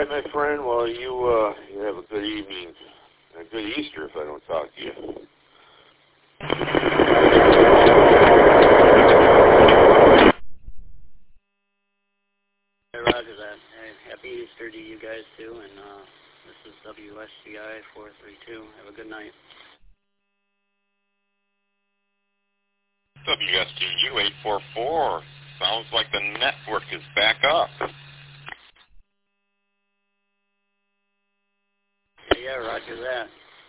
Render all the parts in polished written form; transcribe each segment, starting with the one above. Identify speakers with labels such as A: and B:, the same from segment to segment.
A: right, my friend. Well, you have a good evening and a good Easter if I don't talk to you.
B: Hey, roger that. Hey, happy Easter to you guys, too. And this is WSGI 432. Have a good night.
C: WSGU 844. Sounds like the network is back up.
B: Yeah, roger that.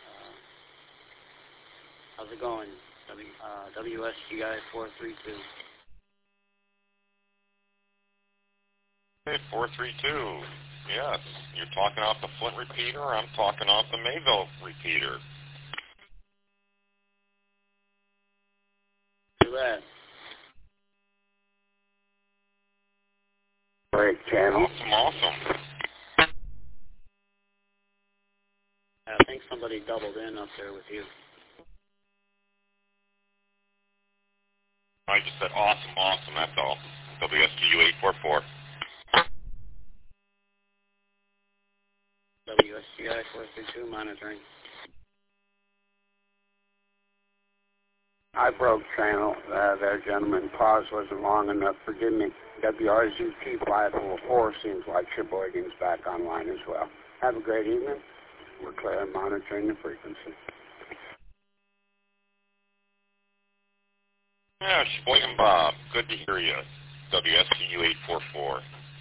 B: How's it going? WSGI 432.
C: Hey, 432. Yes, you're talking off the Flint repeater. I'm talking off the Mayville repeater.
B: Do that.
A: Great channel.
C: Awesome.
B: I think somebody doubled in up there with you.
C: I just said awesome, that's all. WSGU 844.
B: WSGI 432 monitoring.
A: I broke channel there, gentlemen. Pause wasn't long enough. Forgive me. WRZT 544 seems like Sheboygan's back online as well. Have a great evening. We're clear and monitoring the frequency.
C: Yeah, Sheboygan Bob. Good to hear you. WSGU 844.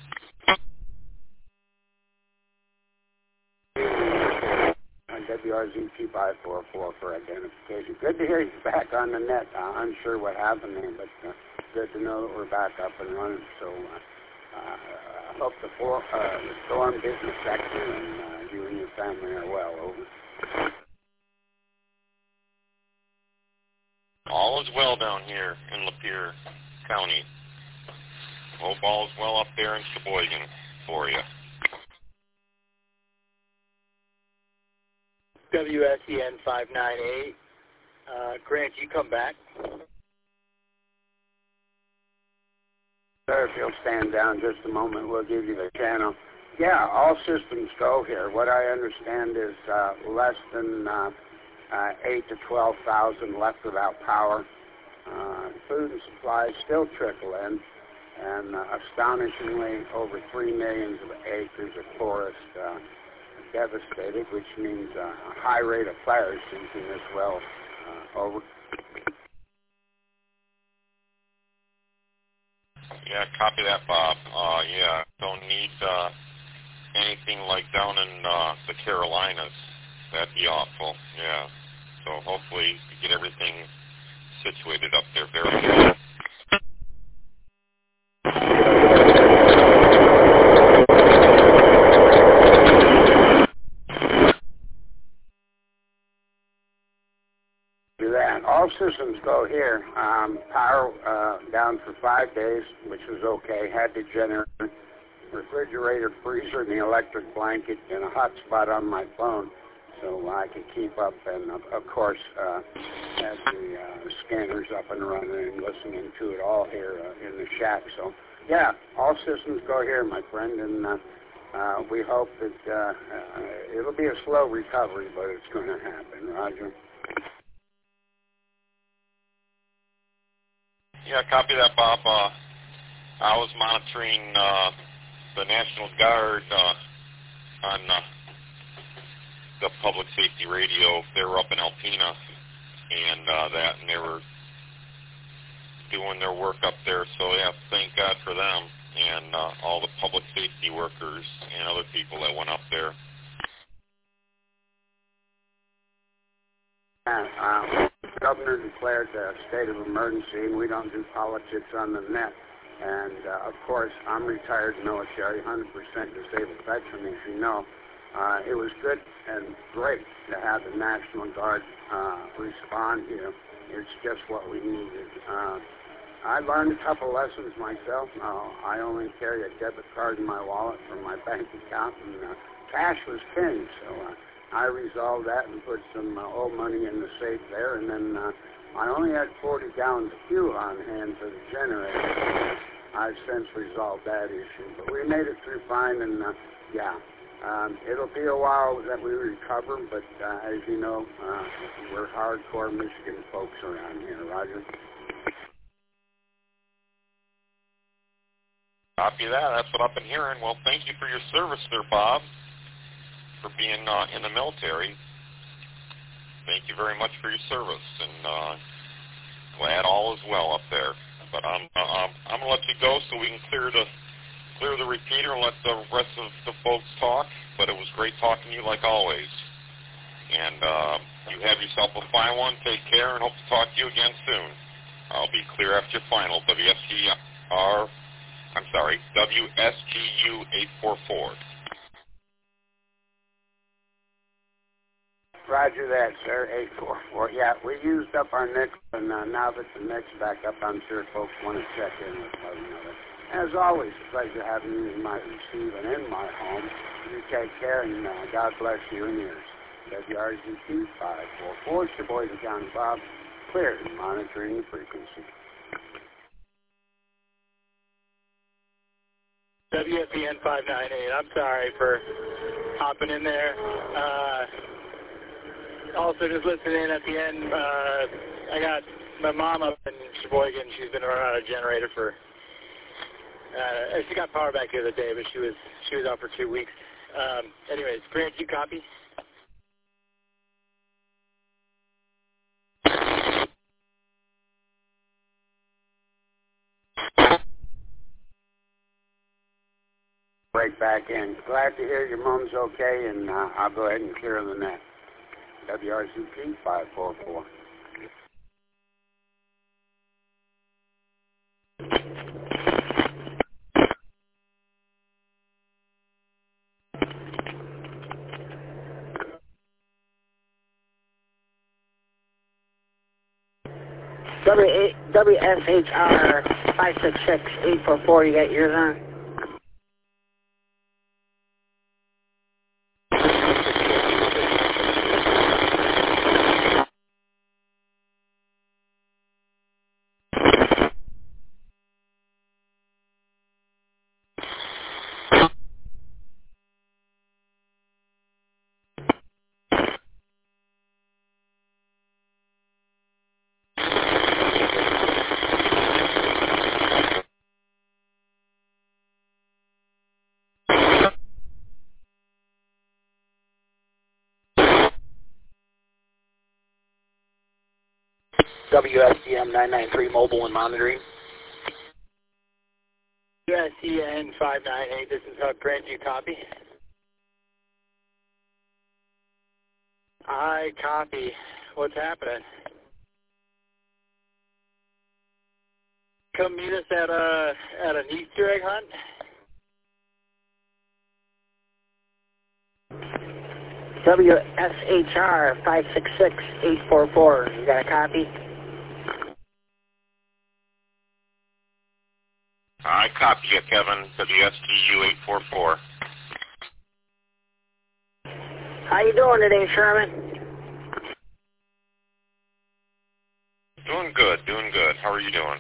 A: WRZT 544 for identification. Good to hear you back on the net. Unsure what happened there, but good to know that we're back up and running. So I hope the storm didn't affect you and you and your family are well. Over.
C: All is well down here in Lapeer County. Hope all is well up there in Sheboygan for you.
D: WSEN 598. Grant, you come back.
A: Sir, if you'll stand down just a moment, we'll give you the channel. Yeah, all systems go here. What I understand is less than 8 to 12,000 left without power. Food and supplies still trickle in, and astonishingly, over 3 million acres of forest devastated, which means a high rate of fire season as well. Over.
C: Yeah, copy that, Bob. Yeah, don't need anything like down in the Carolinas. That'd be awful. Yeah. So hopefully we get everything situated up there very well.
A: Do that. All systems go here. Power down for 5 days, which was okay. Had the generator, refrigerator, freezer, and the electric blanket, and a hotspot on my phone, so I could keep up. And of course, have the scanners up and running and listening to it all here in the shack. So yeah, all systems go here, my friend, and we hope that it'll be a slow recovery, but it's going to happen. Roger.
C: Yeah, copy that, Bob. I was monitoring the National Guard on the public safety radio. They were up in Alpena, and they were doing their work up there. So yeah, thank God for them and all the public safety workers and other people that went up there.
A: The governor declared a state of emergency, and we don't do politics on the net. And, of course, I'm retired military, 100% disabled veteran, as you know. It was good and great to have the National Guard respond here. It's just what we needed. I learned a couple lessons myself. I only carry a debit card in my wallet for my bank account, and cash was king, so I resolved that and put some old money in the safe there, and then I only had 40 gallons of fuel on hand for the generator. I've since resolved that issue, but we made it through fine, and yeah, It'll be a while that we recover, but as you know, we're hardcore Michigan folks around here. Roger.
C: Copy that. That's what I've been hearing. Well, thank you for your service there, Bob, for being in the military. Thank you very much for your service, and glad all is well up there. But I'm gonna let you go so we can clear the repeater and let the rest of the folks talk. But it was great talking to you like always. And you have yourself a fine one. Take care, and hope to talk to you again soon. I'll be clear after your final. WSGU 844.
A: Roger that, sir. 844. Yeah, we used up our nickel, and now that the next back up, I'm sure folks want to check in with one another. As always, a pleasure having you in my receive and in my home. You take care, and God bless you and yours. WRZQ 544, Sheboygan County Bob, clear and monitoring the frequency.
D: WFEN 598. I'm sorry for hopping in there. Also, just listening in at the end, I got my mom up in Sheboygan. She's been running out of generator for. She got power back the other day, but she was out for 2 weeks. Anyways, Grant, you copy?
A: Break back in. Glad to hear your mom's okay, and I'll go ahead and clear the net. WRZQ 544.
E: WSHR 566-844, you got yours on?
B: WSDM 993 mobile and monitoring.
D: WSEN 598. This is Hub. Grant, you copy? I copy. What's happening? Come meet us at an Easter egg hunt?
E: WSHR 566-844, you got a copy?
C: I copy you, Kevin. WSGU 844.
E: How you doing today, Sherman?
C: Doing good, doing good. How are you doing?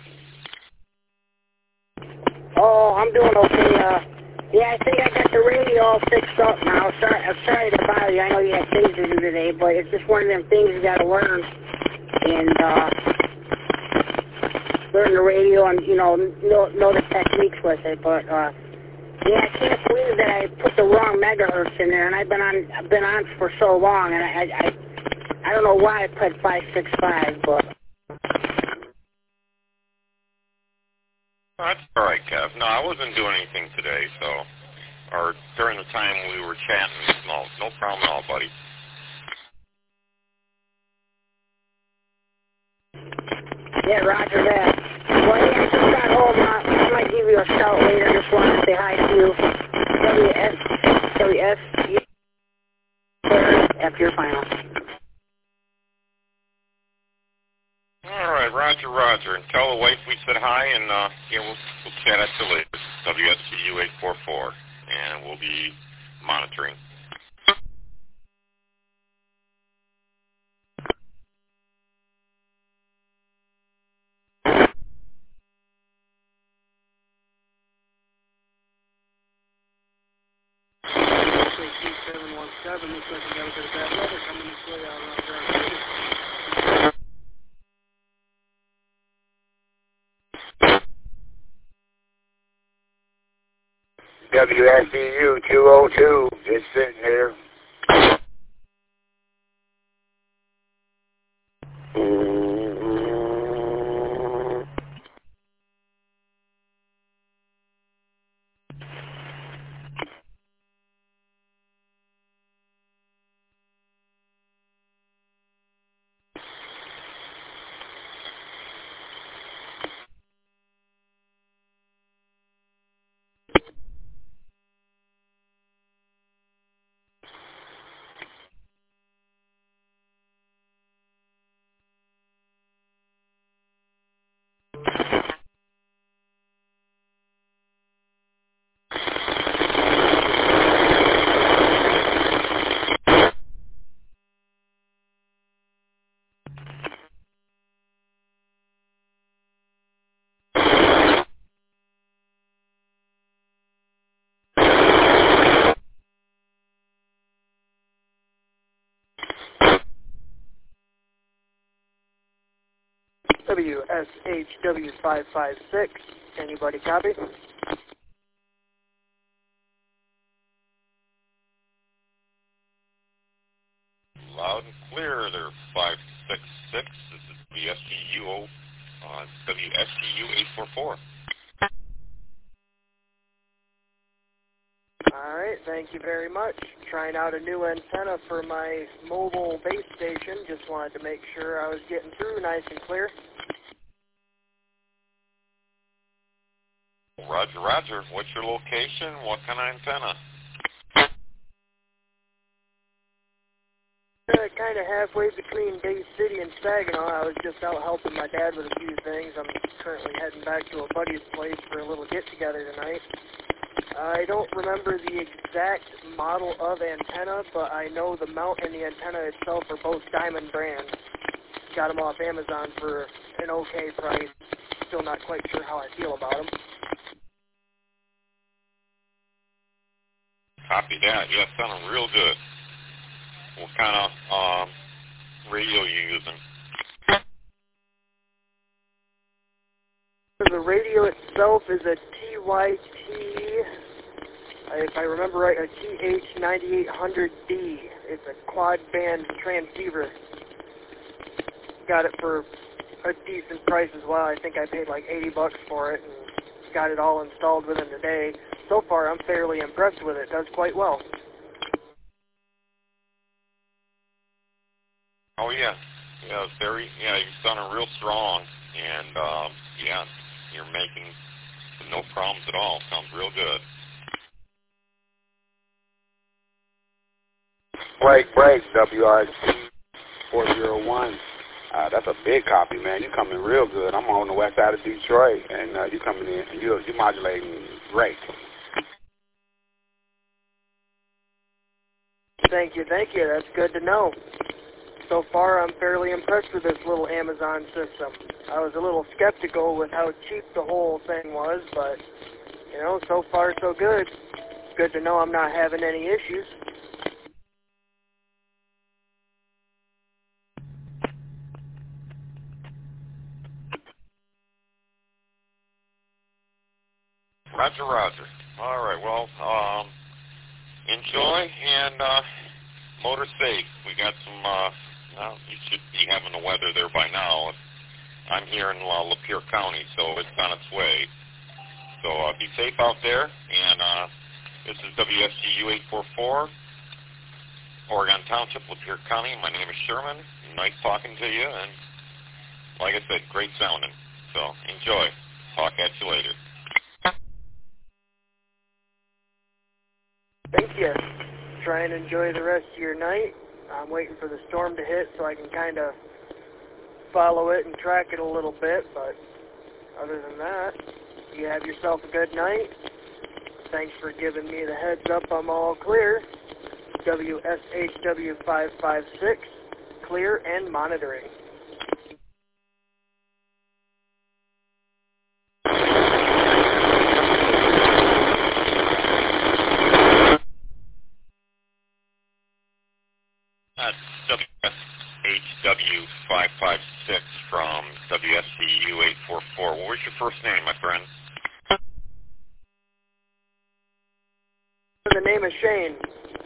E: Oh, I'm doing okay. Yeah, I think I got the radio all fixed up now. I'm sorry to bother you. I know you had things to do today, but it's just one of them things you got to learn. And learn the radio and, you know the techniques with it. But, yeah, I can't believe that I put the wrong megahertz in there. And I've been on for so long, and I don't know why I put 565, but...
C: That's all right, Kev. No, I wasn't doing anything today, or during the time we were chatting. No problem at all, buddy.
E: Yeah, roger that. Well, yeah, I just got home. I might give you a shout later. Just wanted to say hi to you. WS, after your final.
C: All right, Roger. And tell the wife we said hi, and yeah, we'll chat at you later. WSCU 844, and we'll be monitoring.
F: 717. Looks like we got a bit of bad weather coming this way out around Grand City.
A: WSDU 202, just sitting here.
F: WSHW556. Anybody copy?
C: Loud and clear there, 566. This is WSGU, WSGU 844.
F: Alright, thank you very much. Trying out a new antenna for my mobile base station. Just wanted to make sure I was getting through nice and clear.
C: Roger, roger. What's your location? What kind of antenna?
F: Kind of halfway between Bay City and Saginaw. I was just out helping my dad with a few things. I'm currently heading back to a buddy's place for a little get-together tonight. I don't remember the exact model of antenna, but I know the mount and the antenna itself are both Diamond brand. Got them off Amazon for an okay price. Still not quite sure how I feel about them.
C: Copy that. Yeah, sounding real good. What kind of radio you using?
F: The radio itself is a TYT, if I remember right, a TH9800D. It's a quad band transceiver. Got it for a decent price as well. I think I paid like $80 for it and got it all installed within a day. So far, I'm fairly impressed with it. It does quite well.
C: Oh, yeah. Yeah, you're sounding real strong. And, yeah, you're making no problems at all. Sounds real good.
A: Break, WRC 401. That's a big copy, man. You're coming real good. I'm on the west side of Detroit, and you're coming in, and you're modulating great.
F: Thank you. That's good to know. So far, I'm fairly impressed with this little Amazon system. I was a little skeptical with how cheap the whole thing was, but, you know, so far so good. It's good to know I'm not having any issues.
C: Roger, roger. All right, well, enjoy and motor safe. We got some, well, you should be having the weather there by now. I'm here in Lapeer County, so it's on its way. So be safe out there, and this is WSGU 844, Oregon Township, Lapeer County. My name is Sherman. Nice talking to you, and like I said, great sounding. So enjoy. Talk at you later.
F: Thank you. Try and enjoy the rest of your night. I'm waiting for the storm to hit so I can kind of follow it and track it a little bit, but other than that, you have yourself a good night. Thanks for giving me the heads up I'm all clear. WSHW556, clear and monitoring.
C: 556 from WSTU 844. What was your first name, my friend?
F: The name is Shane.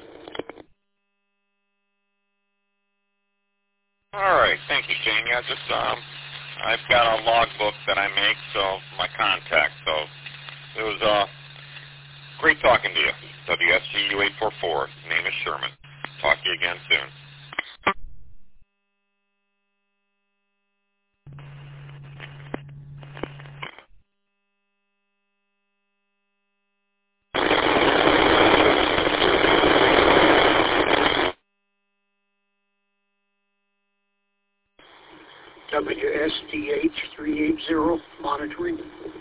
C: All right, thank you, Shane. Yeah, just I've got a logbook that I make, so my contact. So it was great talking to you. WSGU 844. Name is Sherman. Talk to you again soon.
G: WSTH 380 monitoring.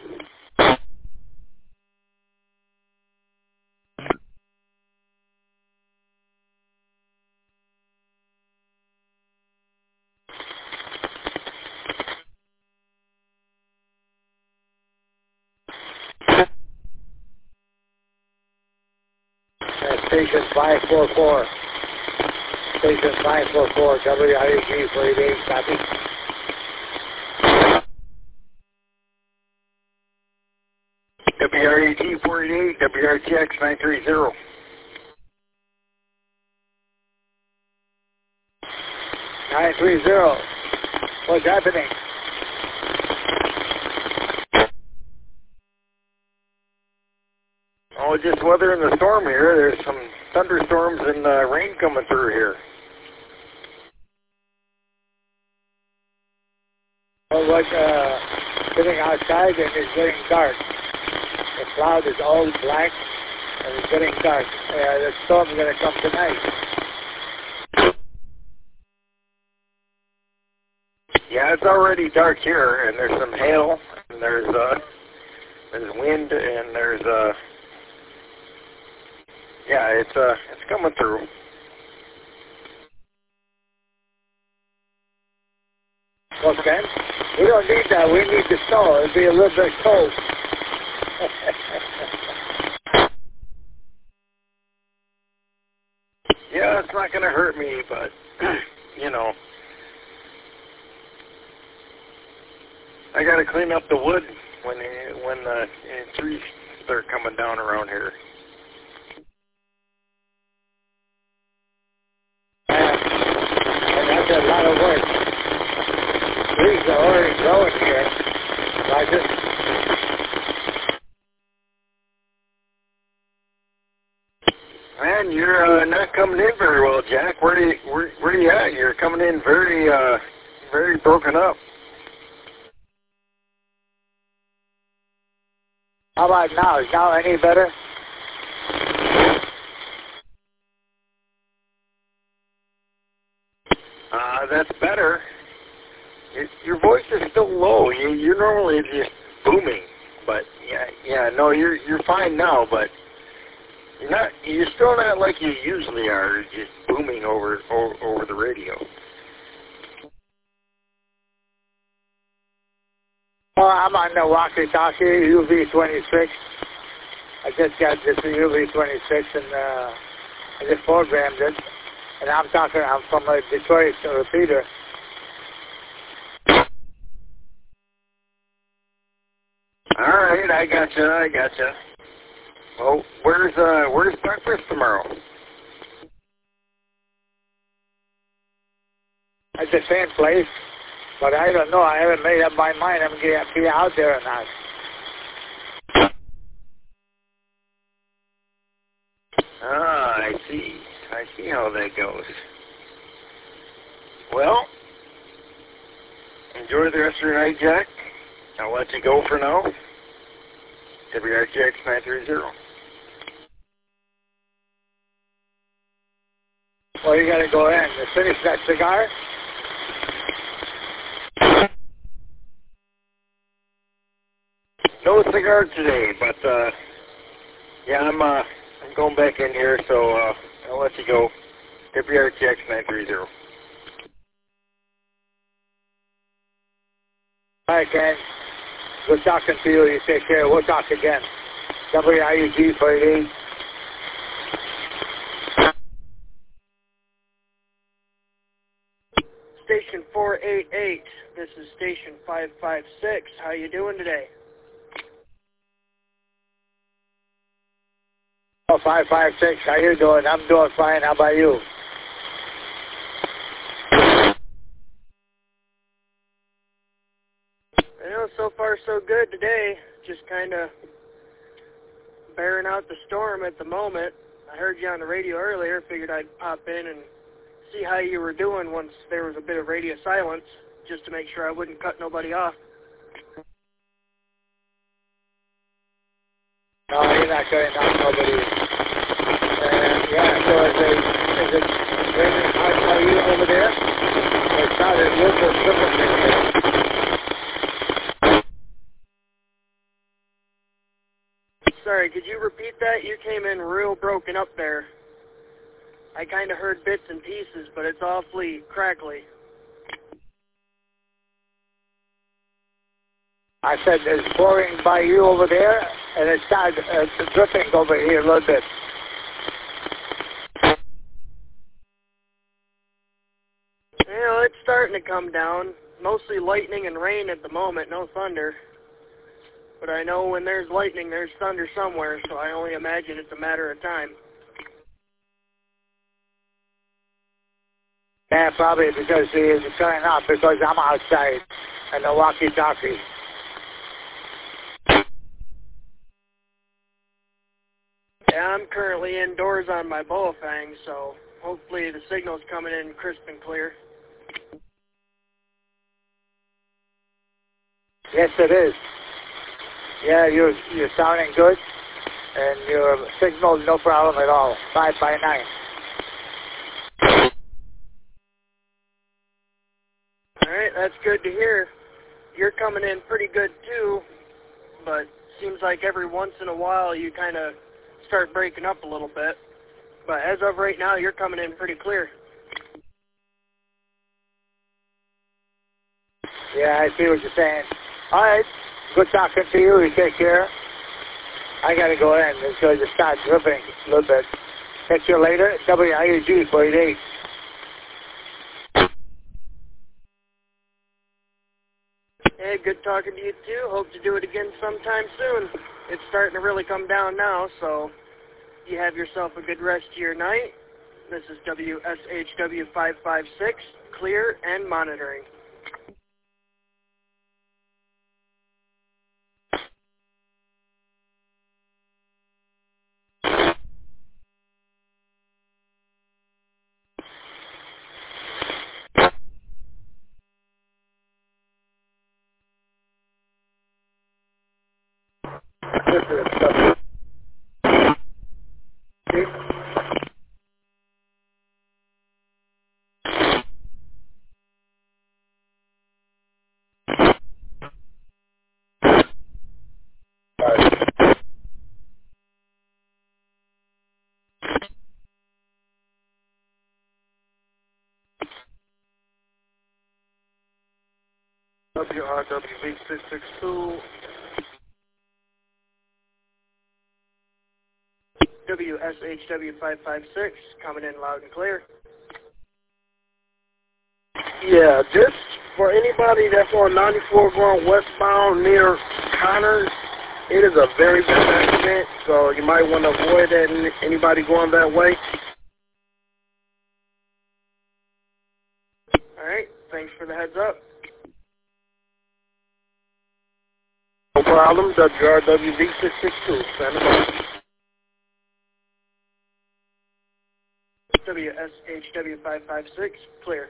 D: Station 544. Station 544, WIUG 48, copy.
A: WREG 48, WRTX 930.
D: What's happening?
A: Oh, just weathering the storm here. There's some thunderstorms and rain coming through here.
D: Well, sitting outside and it's getting dark. The cloud is all black and it's getting dark. The storm's going to come tonight.
A: Yeah, it's already dark here, and there's some hail, and there's wind, and there's yeah, it's coming through.
D: Well, Ken, we don't need that. We need the snow. It'll be a little bit cold.
A: Yeah, it's not going to hurt me, but, you know, I got to clean up the wood when the trees start coming down around here.
D: And that's a lot of work. Trees are already growing here. Roger.
A: Man, you're not coming in very well, Jack. Where are you at? You're coming in very broken up.
D: How about now? Is now any better?
A: That's better. Your voice is still low. You're normally just booming, but no, you're fine now. But you're still not like you usually are, just booming over the radio.
D: Oh, I'm on the walkie-talkie, UV26. I just got this UV26 and I just programmed it. And I'm from Detroit repeater.
A: All right, I gotcha. Well, where's breakfast tomorrow?
D: At the same place, but I don't know. I haven't made up my mind. I'm going to be out there or not.
A: I see. I see how that goes. Well, enjoy the rest of your night, Jack. I'll let you go for now. WRTX 930.
D: Well, you got to go in. Finish that cigar.
A: No cigar today, but yeah, I'm going back in here, so I'll let you go. WRTX 930.
D: All right, Ken. Good talking to you. You take care. We'll talk again. WIUG 48.
F: Station Station 488. This is Station 556. How you doing today?
D: Oh, 556. How you doing? I'm doing fine. How about you?
F: I know, so far so good today. Just kind of bearing out the storm at the moment. I heard you on the radio earlier. Figured I'd pop in and see how you were doing once there was a bit of radio silence, just to make sure I wouldn't cut nobody off.
D: No, you're not cutting off nobody. Yeah, so is it raining hard by you over there? It sounded a little bit different than here.
F: Sorry, could you repeat that? You came in real broken up there. I kind of heard bits and pieces, but it's awfully crackly.
D: I said it's pouring by you over there, and it started dripping over here a little bit.
F: You know, it's starting to come down. Mostly lightning and rain at the moment, no thunder. But I know when there's lightning, there's thunder somewhere, so I only imagine it's a matter of time.
D: Yeah, probably because it's turning off because I'm outside and the walkie-talkie.
F: Yeah, I'm currently indoors on my Baofeng, so hopefully the signal's coming in crisp and clear.
D: Yes, it is. Yeah, you're sounding good, and your signal no problem at all. 5 by 9.
F: All right, that's good to hear. You're coming in pretty good too, but seems like every once in a while you kind of start breaking up a little bit. But as of right now, you're coming in pretty clear.
D: Yeah, I see what you're saying. All right, good talking to you. You take care. I got to go in because it starts dripping a little bit. Catch you later. WIUG 48.
F: Hey, good talking to you too. Hope to do it again sometime soon. It's starting to really come down now, so you have yourself a good rest of your night. This is WSHW 556, clear and monitoring.
D: This is W.
H: WRWB 662.
F: WSHW 556, coming in loud and clear.
H: Yeah, just for anybody that's on 94 going westbound near Connors, it is a very bad accident, so you might want to avoid that. Anybody going that way?
F: All right, thanks for the heads up.
H: No problem. WRWB 662, Santa Monica.
F: WSHW 556, clear.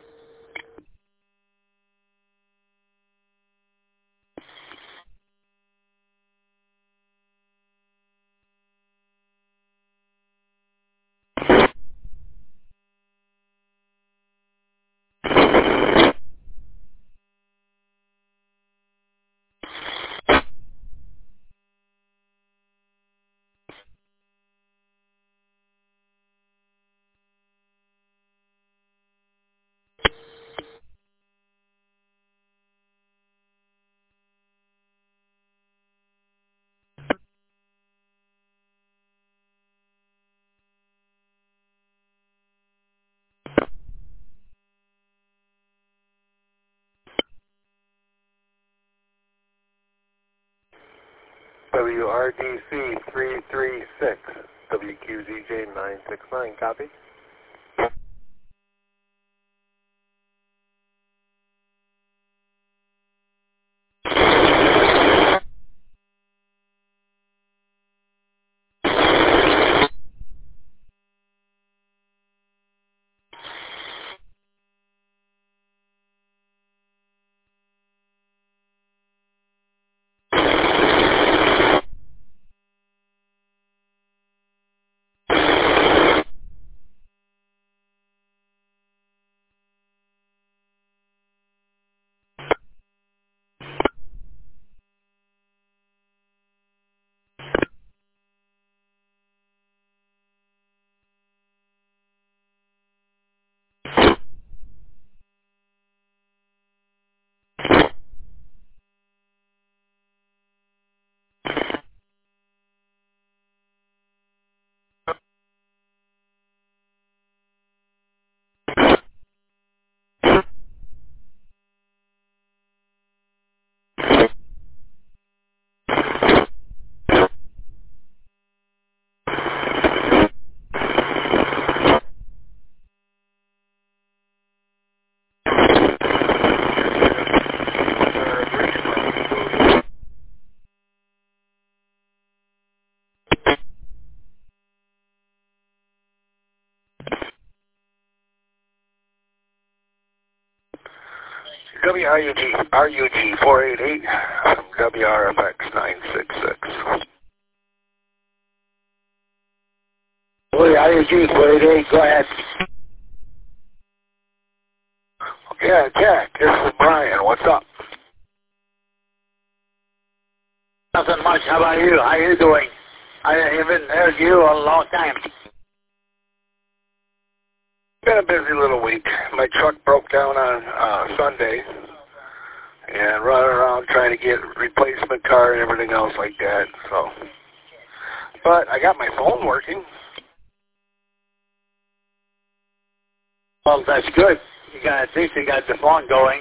H: WRDC 336, WQZJ 969, copy. RUG 488, WRFX 966.
I: RUG 488, go ahead.
H: Yeah, Jack, this is Brian. What's up?
I: Nothing much. How about you? How you doing? I haven't heard you in a long time.
H: Been a busy little week. My truck broke down on Sunday, and running around trying to get a replacement car and everything else like that. So, but I got my phone working.
I: Well, that's good. At least you got the phone going.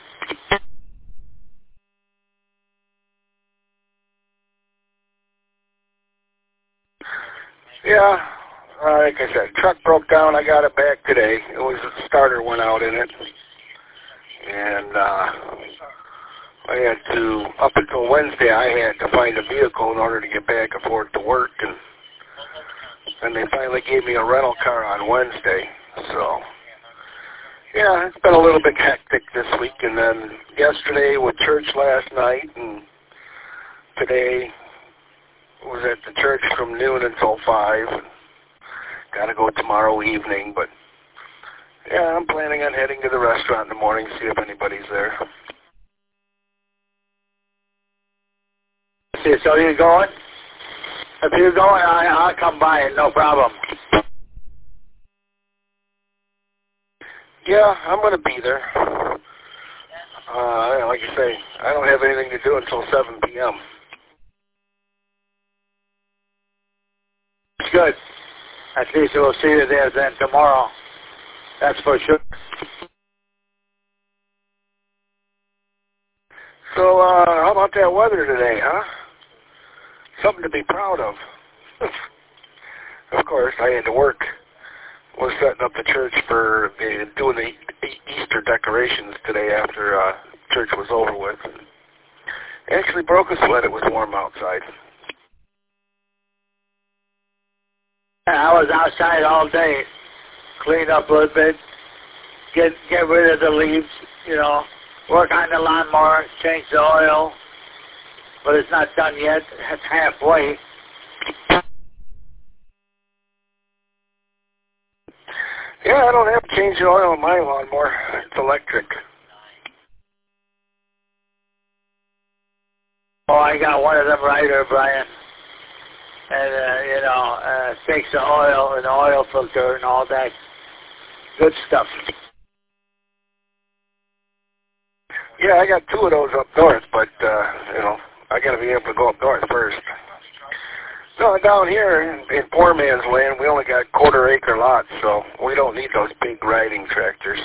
H: Yeah, like I said, truck broke down. I got it back today. It was a starter went out in it, and I had to, up until Wednesday, I had to find a vehicle in order to get back and forth to work, and they finally gave me a rental car on Wednesday. So, yeah, it's been a little bit hectic this week, and then yesterday with church last night, and today was at the church from noon until 5, and got to go tomorrow evening, but yeah, I'm planning on heading to the restaurant in the morning, see if anybody's there.
I: See, so you're going? If you're going, I'll come by, no problem.
H: Yeah, I'm going to be there. Like I say, I don't have anything to do until 7 p.m.
I: It's good. At least we'll see you there then tomorrow. That's for sure.
H: So, how about that weather today, huh? Something to be proud of. Of course, I had to work. Was setting up the church for doing the Easter decorations today after church was over with. Actually broke a sweat. It was warm outside.
I: I was outside all day, clean up a little bit, get rid of the leaves, you know, work on the lawnmower, change the oil, but it's not done yet. It's halfway.
H: Yeah, I don't have to change the oil on my lawnmower. It's electric.
I: Oh, I got one of them right here, Brian. And, takes the oil and the oil filter and all that good stuff.
H: Yeah, I got 2 of those up north, but, I got to be able to go up north first. No, down here in poor man's land, we only got quarter-acre lots, so we don't need those big riding tractors.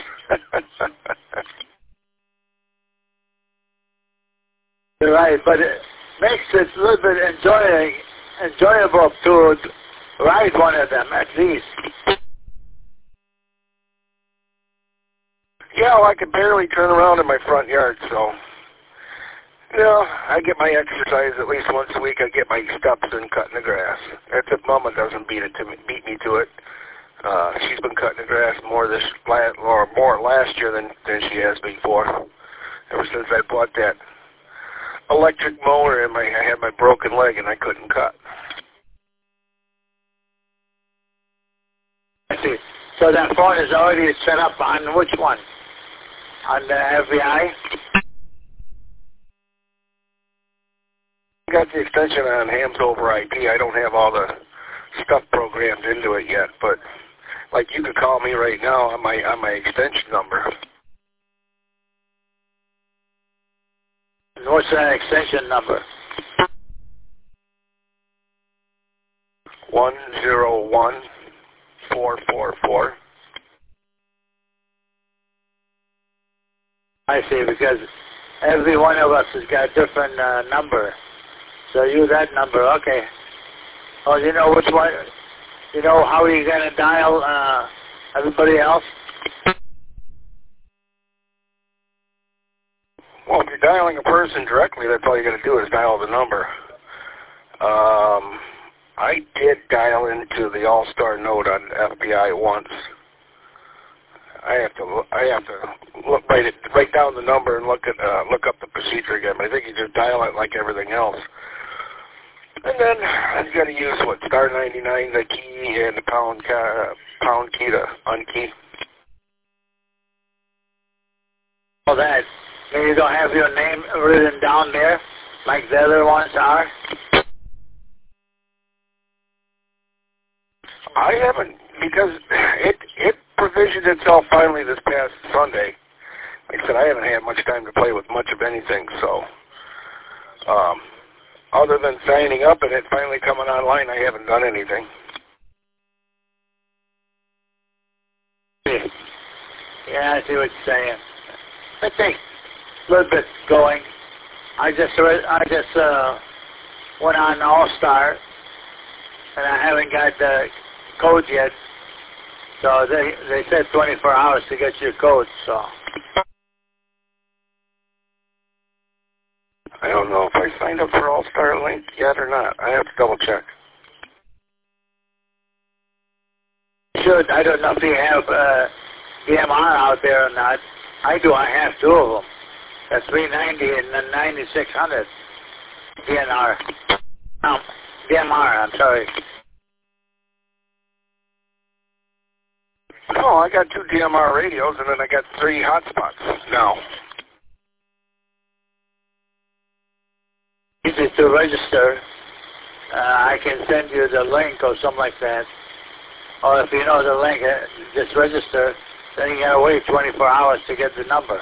I: You're right, but makes it a little bit enjoyable to ride one of them at least.
H: Yeah, well, I can barely turn around in my front yard, so, you know, I get my exercise at least once a week. I get my steps in cutting the grass. That's if Mama doesn't beat me to it. She's been cutting the grass more last year than she has before. Ever since I bought that electric mower and I had my broken leg and I couldn't cut.
I: I see. So that phone is already set up on which one? On the FBI?
H: I got the extension on Hams over IP. I don't have all the stuff programmed into it yet, but like you could call me right now on my extension number.
I: What's that extension number?
H: 101444.
I: I see, because every one of us has got a different number. So use that number, okay. Oh, you know which one? You know how you're going to dial everybody else?
H: Well, if you're dialing a person directly, that's all you got to do is dial the number. I did dial into the All-Star node on FBI once. I have to look write down the number and look up the procedure again. But I think you just dial it like everything else. And then you got to use star 99, the key, and the pound key to unkey.
I: Oh, that. And you don't have your name written down there like the other ones are?
H: I haven't, because it provisioned itself finally this past Sunday. Like I said, I haven't had much time to play with much of anything, so other than signing up and it finally coming online, I haven't done anything.
I: Yeah, I see what you're saying. It takes a little bit going. I just went on All-Star, and I haven't got the code yet. So they said 24 hours to get your code, so.
H: I don't know if I signed up for All-Star Link yet or not. I have to double check.
I: Should. I don't know if you have DMR out there or not. I do. I have two of them. The 390 and the 9600 DMR, I'm sorry.
H: No, I got two DMR radios, and then I got 3 hotspots now.
I: Easy to register. I can send you the link or something like that. Or if you know the link, just register. Then you gotta wait 24 hours to get the number.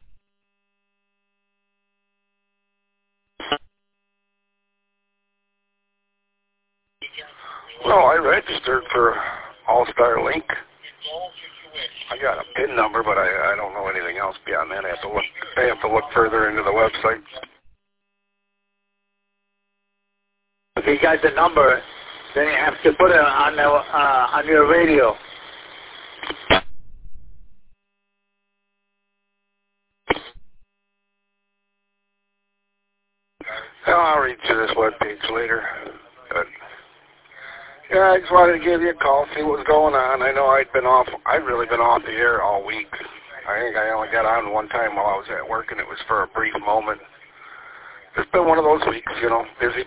H: Well, I registered for All-Star Link. I got a PIN number, but I don't know anything else beyond that. I have to look further into the website.
I: If you got the number, then you have to put it on your radio.
H: I'll read through this webpage later. But yeah, I just wanted to give you a call, see what was going on. I know I'd really been off the air all week. I think I only got on one time while I was at work, and it was for a brief moment. It's been one of those weeks, you know, busy.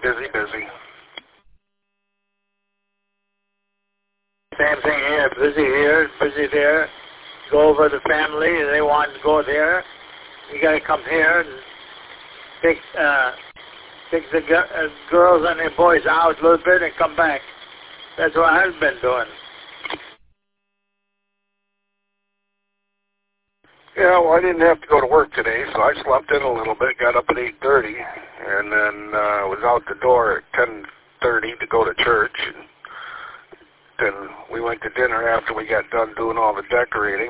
I: Same thing here, busy here, busy there. Go over the family, they want to go there. You got to come here and take the girls and the boys out a little bit and come back. That's what I've been doing.
H: Yeah, well, I didn't have to go to work today, so I slept in a little bit, got up at 8:30, and then was out the door at 10:30 to go to church. And then we went to dinner after we got done doing all the decorating.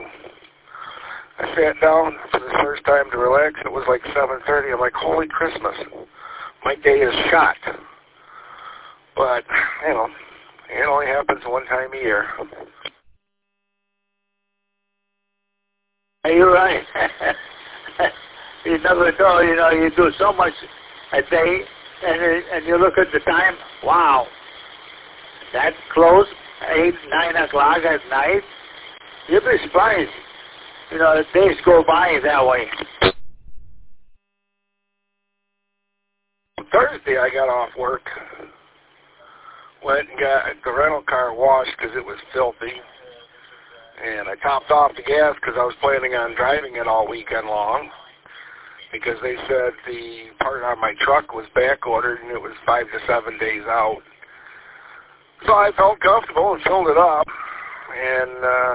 H: I sat down for the first time to relax. It was like 7:30. I'm like, holy Christmas. my day is shot. But, you know, it only happens one time a year.
I: You're right. You never know, you know, you do so much a day, and you look at the time, wow, that close, 8, 9 o'clock at night, you'll be surprised. You know, the days go by that way.
H: Thursday I got off work, went and got the rental car washed because it was filthy, and I topped off the gas because I was planning on driving it all weekend long, because they said the part on my truck was back ordered and it was 5 to 7 days out. So I felt comfortable and filled it up, and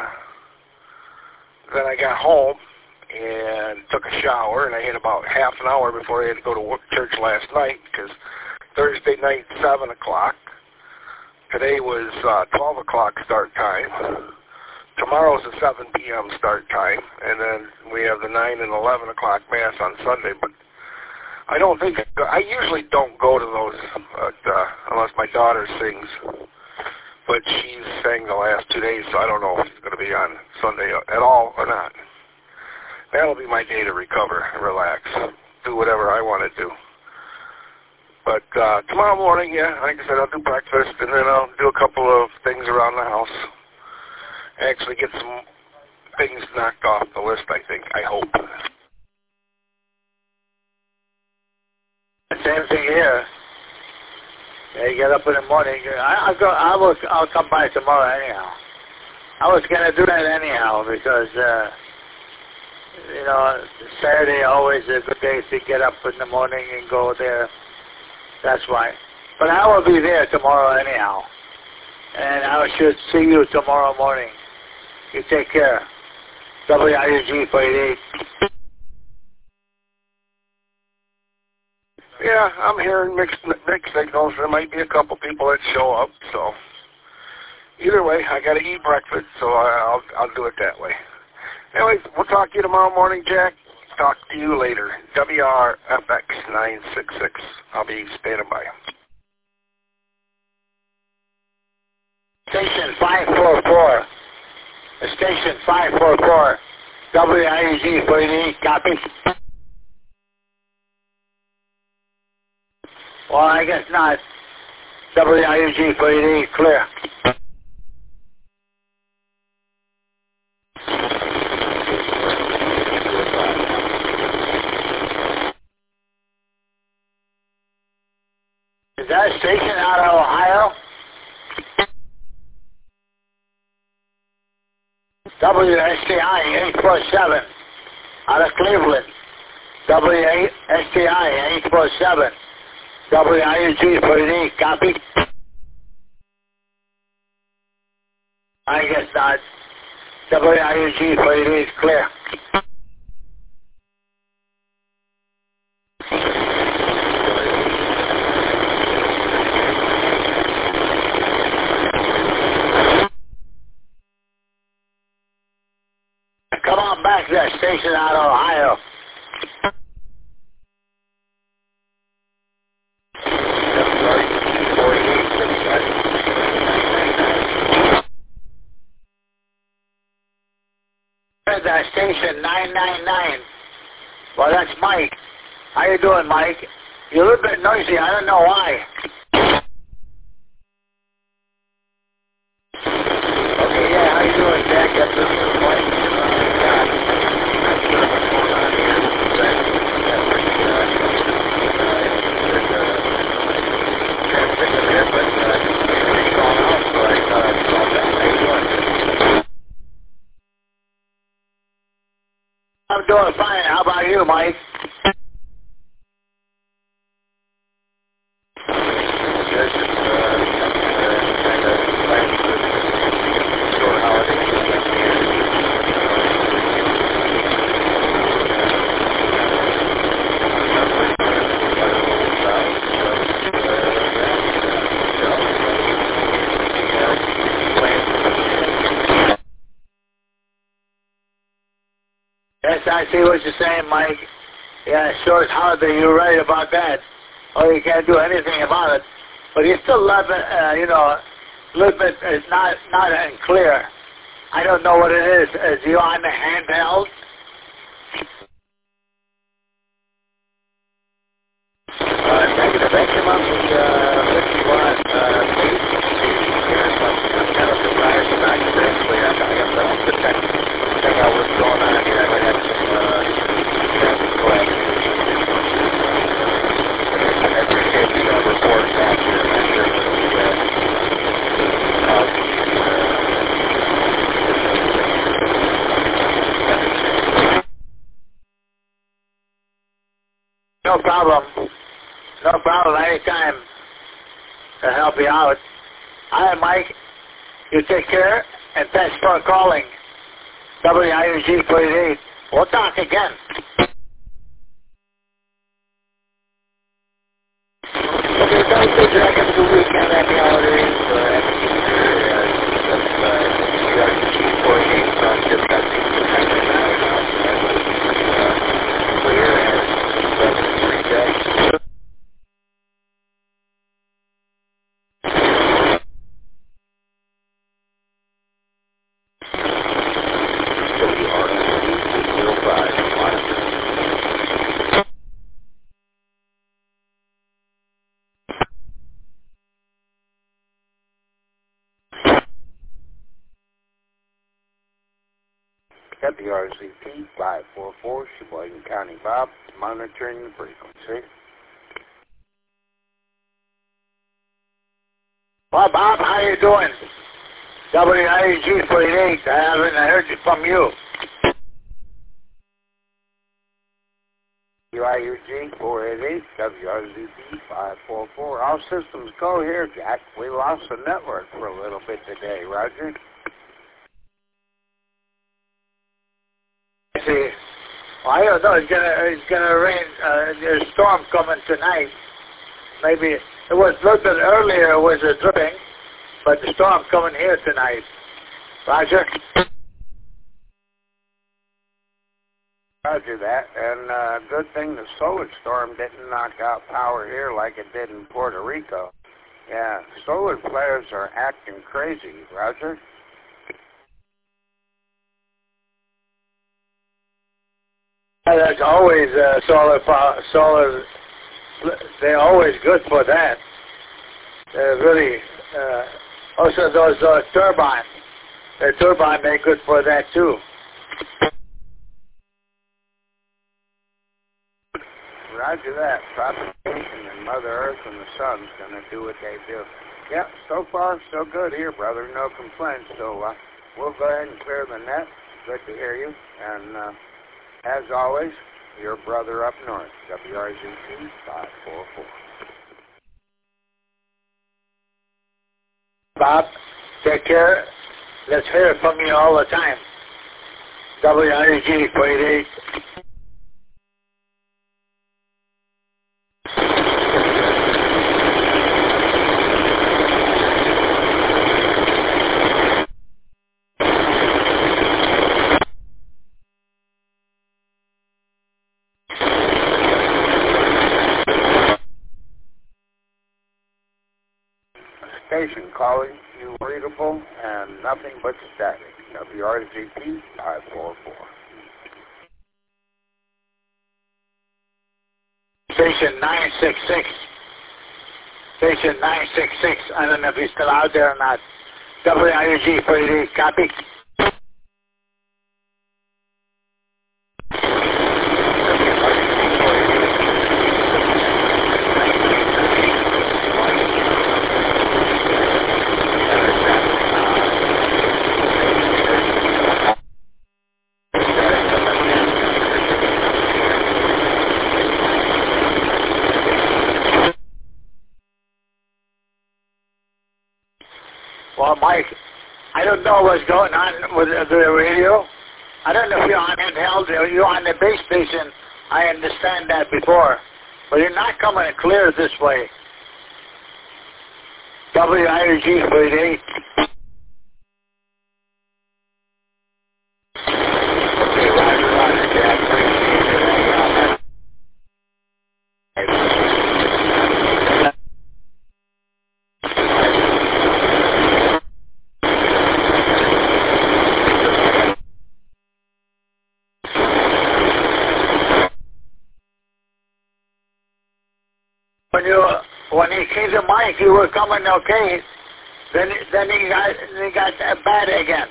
H: then I got home and took a shower, and I had about half an hour before I had to go to church last night, because Thursday night 7 o'clock. Today was 12 o'clock start time. Tomorrow's a 7 p.m. start time, and then we have the 9 and 11 o'clock Mass on Sunday. But I don't think, I usually don't go to those unless my daughter sings. But she's sang the last 2 days, so I don't know if she's going to be on Sunday at all or not. That'll be my day to recover and relax, do whatever I want to do. But tomorrow morning, yeah, like I said, I'll do breakfast, and then I'll do a couple of things around the house. Actually get some things knocked off the list, I think, I hope.
I: Same thing here. Yeah, you get up in the morning. I'll come by tomorrow anyhow. I was going to do that anyhow because, you know, Saturday always a good day to get up in the morning and go there. That's why. But I will be there tomorrow anyhow. And I should see you tomorrow morning. You take care. WIUG 48.
H: Yeah, I'm hearing mixed signals. There might be a couple people that show up, so either way, I got to eat breakfast, so I'll do it that way. Anyways, we'll talk to you tomorrow morning, Jack. Talk to you later. WRFX 966. I'll be standing by.
I: Station 544. Station 544. WIUG 48. Copy. Well, I guess not. WIUG 48. Clear. Is that a station out of Ohio? WSTI 847 out of Cleveland. WSTI 847. WIUG 48. Copy. I guess not. WIUG 48 is clear. Come on back to that station out of Ohio. That station 999. Well, that's Mike. How you doing, Mike? You're a little bit noisy. I don't know why. Okay, yeah. How you doing, Jack? That's Mike. I'm doing fine. How about you, Mike? Yes, I see what you're saying, Mike. Yeah, short holiday. You're right about that. or you can't do anything about it. But you still love it, you know, a little bit is not clear. I don't know what it is. Is you on the handheld?
J: Negative. That came up with 51. I'm kind of surprised about it. Actually, I got to check out what's going on here. I might have some questions. I appreciate the report back here. I'm sure it
I: No problem. No problem. Anytime to help you out. Hi, Mike. You take care, and thanks for calling. WIUG 48. We'll talk again.
J: Okay, so I'll take back into the weekend, happy holidays, happy WIUG 48, so I'm just got things to kind of clear and 3 days.
A: WRZP 544, Sheboygan County. Bob, monitoring the frequency.
I: Well, Bob, how you doing? WIUG 48. I haven't heard from you.
A: WIUG 488, WRZP 544. All systems go here, Jack. We lost the network for a little bit today, Roger.
I: See, well, I don't know. It's gonna rain. There's a storm coming tonight. Maybe it was a little bit earlier. It was a dripping, but the storm coming here tonight. Roger.
A: Roger that. And good thing the solar storm didn't knock out power here like it did in Puerto Rico. Yeah, solar flares are acting crazy. Roger.
I: That's always solar. They're always good for that. They're really also those turbines. The turbine they're good for that too.
A: Roger that. Propagation and Mother Earth and the sun's going to do what they do. Yeah, so far so good here, brother. No complaints. So we'll go ahead and clear the net. Good to hear you. And as always, your brother up north, WRZP 544.
I: Bob, take care. Let's hear from you all the time. WIUG 48.
A: Station calling you readable and nothing but static. WRZP 544.
I: Station 966. Station 966. I don't know if he's still out there or not. WIUG 48. Copy. Well, Mike, I don't know what's going on with the radio. I don't know if you're on handheld or you're on the base station. I understand that before. But you're not coming clear this way. WIUG 48. Okay, Roger, Jack. he changed the mic, you were coming okay. Then he got bad again.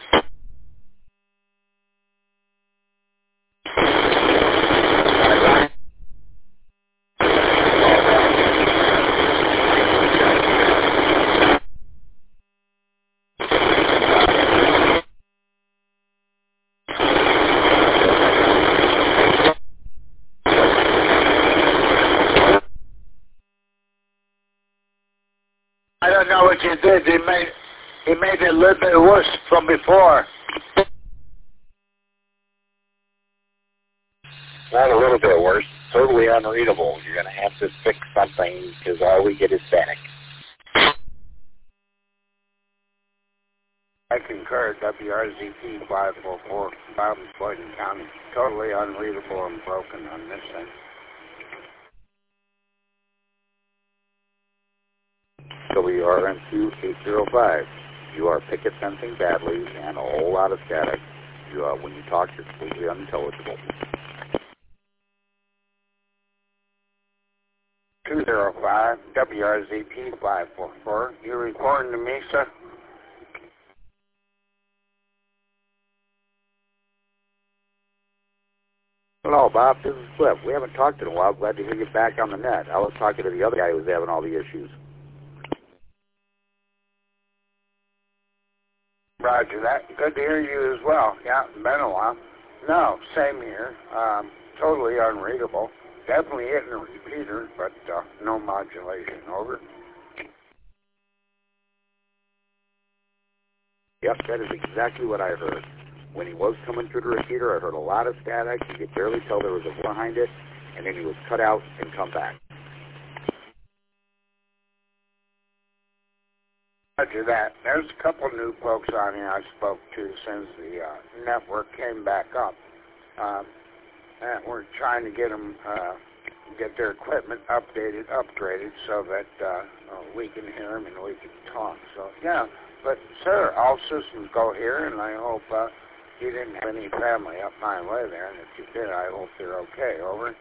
I: I don't know what you did. He made it a little bit worse from before.
J: Not a little bit worse. Totally unreadable. You're going to have to fix something because all we get is static.
A: I concur. WRZP 544, Bob, Boyden County. Totally unreadable and broken on this thing.
J: WRMQ 805. You are picket sensing badly and a whole lot of static. When you talk, you're completely unintelligible.
A: 205, WRZP 544. You reporting to me, sir?
J: Hello, Bob. This is Cliff. We haven't talked in a while. Glad to hear you back on the net. I was talking to the other guy who was having all the issues.
A: Roger that. Good to hear you as well. Yeah, been a while. No, same here. Totally unreadable. Definitely hitting a repeater, but no modulation. Over.
J: Yep, that is exactly what I heard. When he was coming through the repeater, I heard a lot of static. You could barely tell there was a behind it, and then he was cut out and come back.
A: Roger that. There's a couple new folks on here I spoke to since the network came back up. And we're trying to get them, get their equipment updated, upgraded, so that we can hear them and we can talk. So, yeah. But, sir, all systems go here, and I hope you didn't have any family up my way there. And if you did, I hope they're okay. Over.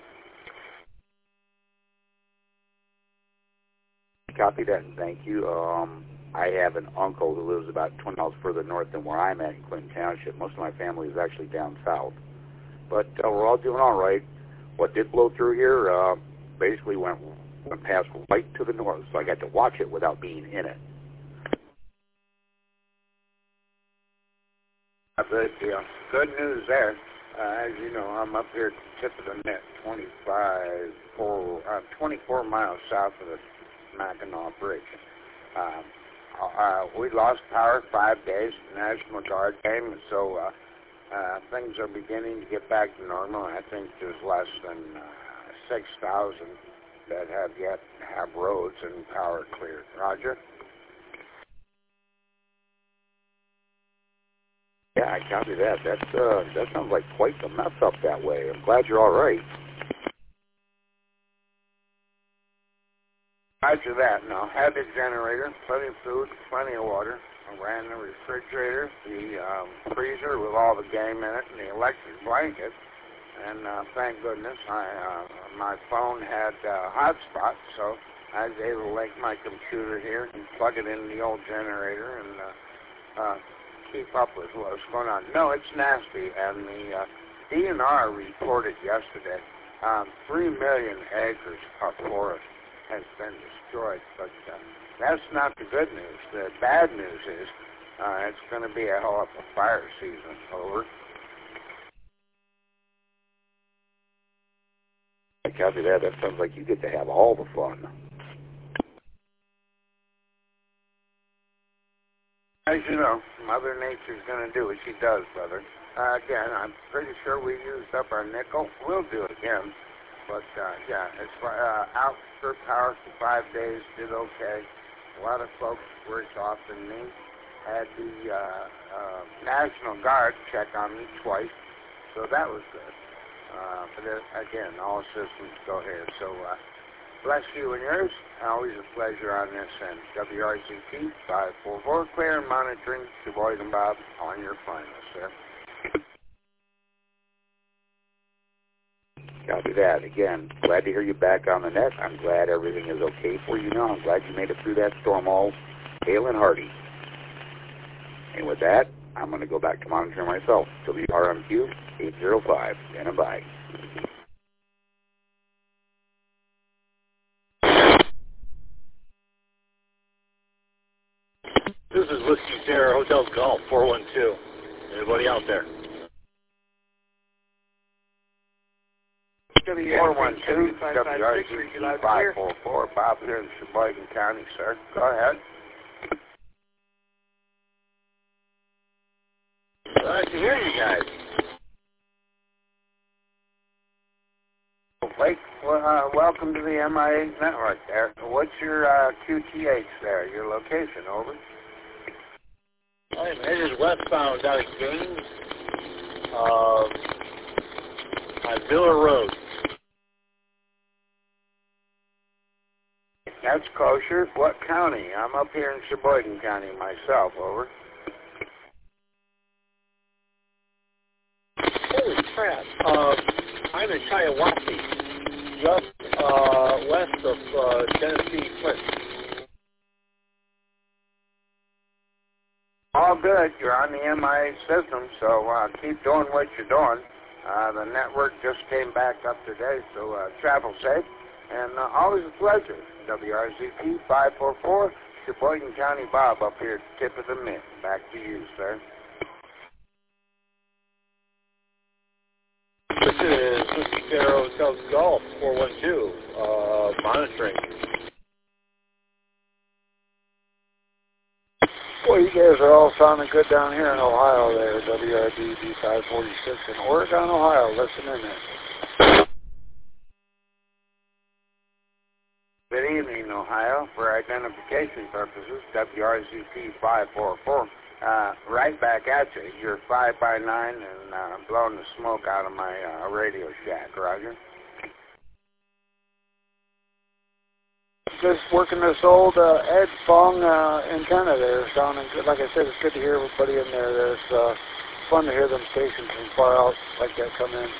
J: Copy that, and thank you. I have an uncle who lives about 20 miles further north than where I'm at in Clinton Township. Most of my family is actually down south. But we're all doing all right. What did blow through here basically went past right to the north, so I got to watch it without being in it.
A: Good deal. Good news there. As you know, I'm up here at the tip of the net, 24 miles south of the Mackinac Bridge. We lost power 5 days. National Guard came, and so things are beginning to get back to normal. I think there's less than 6,000 that have yet to have roads and power cleared. Roger?
J: Yeah, I copy that. That sounds like quite the mess up that way. I'm glad you're all right.
A: Roger that. Now, had the generator, plenty of food, plenty of water. I ran the refrigerator, the freezer with all the game in it, and the electric blanket. And thank goodness, my phone had hotspot, so I was able to link my computer here and plug it into the old generator and keep up with what's going on. No, it's nasty, and the DNR reported yesterday 3 million acres of forest has been destroyed, but that's not the good news. The bad news is it's going to be a hell of a fire season. Over.
J: I copy that. That sounds like you get to have all the fun.
A: As you know, Mother Nature's going to do what she does, brother. Again, I'm pretty sure we used up our nickel. We'll do it again. But, yeah, it's out for power for 5 days, did okay. A lot of folks worse off than me. Had the National Guard check on me twice, so that was good. But, again, all systems go here. So, bless you and yours. Always a pleasure on this end. WRZP 544, clear and monitoring. Boyd and Bob on your finest, sir.
J: Copy that. Again, glad to hear you back on the net. I'm glad everything is okay for you now. I'm glad you made it through that storm all hale and hearty. And with that, I'm going to go back to monitoring myself. WRMQ 805. Stand by.
K: This is Whiskey Sierra Hotels Golf 412. Anybody out there?
A: 412 WRZP 544. Bob here in Sheboygan County, sir. Go ahead.
K: Glad to hear you guys.
A: Blake, welcome to the MIA network there. What's your QTH there, your location, over?
K: I'm headed westbound out of Gaines on Villa Road.
A: That's kosher. What county? I'm up here in Sheboygan County myself, over.
K: Holy crap. I'm in Hiawassee, just west of Tennessee Flint.
A: All good. You're on the MIA system, so keep doing what you're doing. The network just came back up today, so travel safe. And always a pleasure. WRZP 544, Sheboygan County Bob up here at the tip of the mint. Back to you, sir.
K: This is Whiskey Sierra Hotels Golf 412, monitoring.
H: Well, you guys are all sounding good down here in Ohio there, WRDB 546 in Oregon, Ohio. Listen in there.
A: Good evening, Ohio. For identification purposes, WRZP 544. Right back at you. You're 5x9 and blowing the smoke out of my Radio Shack, Roger.
H: Just working this old Ed Fong antenna there, sounding good. Like I said, it's good to hear everybody in there. It's fun to hear them stations from far out like that come in.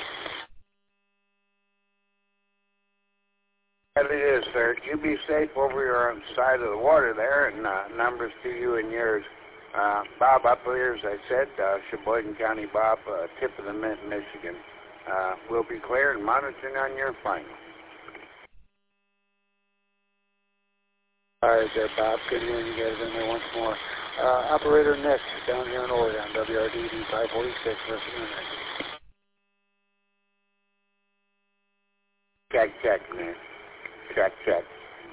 A: It is, sir. You be safe over your side of the water there, and numbers to you and yours. Bob up here, as I said, Sheboygan County Bob, tip of the mint, Michigan. We'll be clear and monitoring on your final.
H: All right there, Bob. Good hearing you guys in there once more. Operator Nick, down here in Oregon, WRDD 546, listen in there.
A: Check, Nick. Check.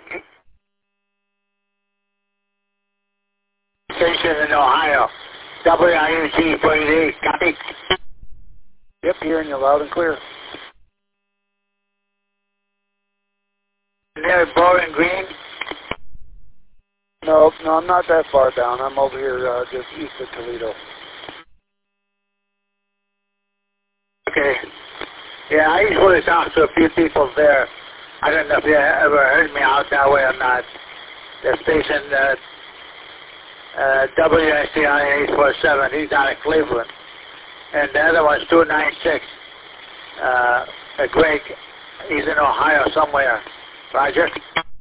I: Station in Ohio, WIUG 48, copy.
H: Yep, hearing you loud and clear.
I: Near Bowling Green?
H: No, I'm not that far down. I'm over here just east of Toledo.
I: Okay. Yeah, I usually talk to a few people there. I don't know if you ever heard me out that way or not. The station, WSCI 847, he's down in Cleveland. And the other one's 296. Greg, he's in Ohio somewhere. Roger.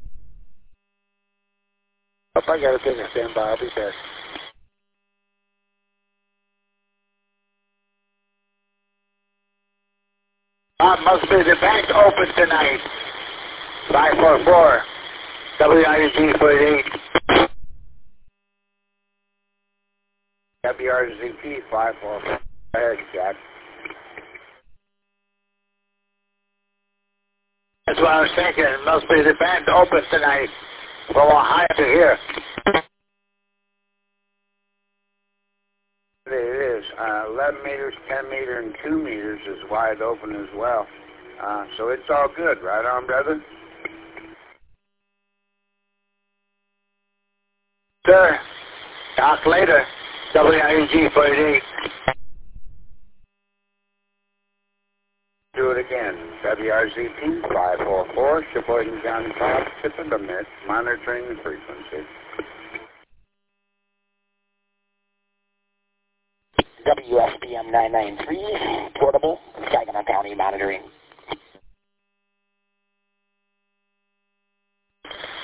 H: If I got to take a standby, I'll be back.
I: Must be the bank open tonight. 544, WIUG 48.
A: WRZP 544. Go ahead, Jack.
I: That's what I was thinking. It must be the bank open tonight. From Ohio to here.
A: It is. 11 meters, 10 meter, and 2 meters is wide open as well. So it's all good. Right on, brother?
I: Sir, talk later. WIUG 48.
A: Do it again. WRZP 544, Sheboygan County Bob, tip of the mint, monitoring the frequency.
L: WSPM 993, portable, Saginaw County monitoring.